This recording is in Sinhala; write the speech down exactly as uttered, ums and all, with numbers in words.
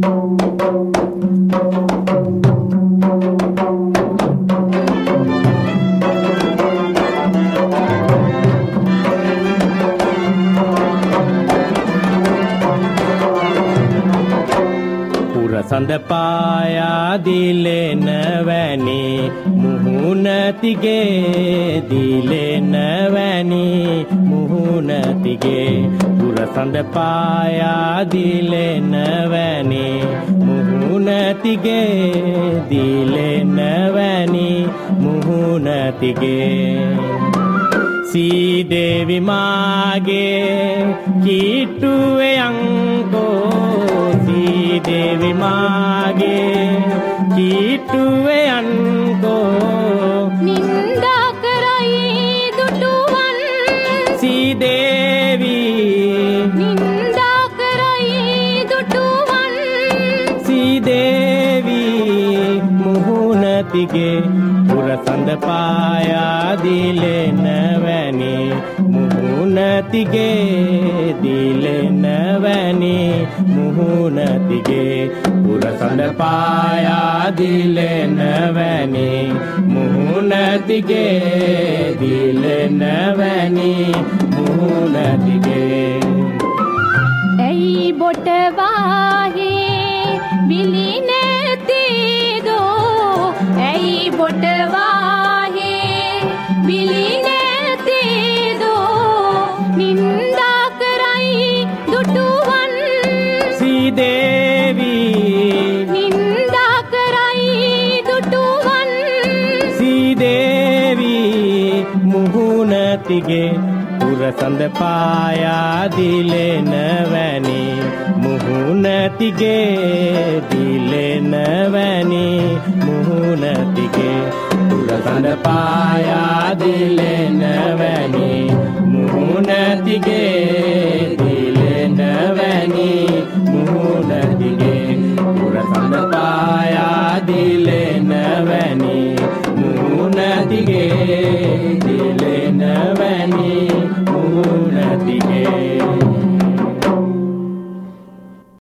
සඳ පායා දිලෙන වැනි මුහුණතිගේ දිලෙන වැනි මුහුණතිගේ පුර සඳ පායා දිලෙන වැනි මුහුණතිගේ දිලෙන වැනි මුහුණතිගේ සීදේවි මාගේ කීටුවේ අංකෝ සීදේවි මාගේ කීටුවේ අංකෝ නින්දා කරයි දුටුවන් සීදේවි නින්දා කරයි දුටුවන් සීදේවි මුහුණතිගේ පුර සඳ පායා දිලෙන වැනි මුහුණතිගේ දිලෙන වැනි මුහුණතිගේ පුර සඳ පායා දිලෙන වැනි මුහුණතිගේ දිලෙන වැනි මුහුණතිගේ ඇයි බොට වාහේ බිලි නැතිදෝ ඇයි බොට වාහේ බිලි නැතිදෝ නින්දා කරයි දුටුවන් සීදේවි නින්දා කරයි දුටුවන් සීදේවි මුහුණතිගේ පුර සඳ පායා දිලෙන වැනි මුහුණතිගේ දිලෙන වැනි මුහුණතිගේ පුර සඳ පායා දිලෙන වැනි මුහුණතිගේ දිලෙන වැනි මුහුණතිගේ පුර සඳ පායා දිලෙන වැනි මුහුණතිගේ දිලෙන වැනි මුහුණතිගේ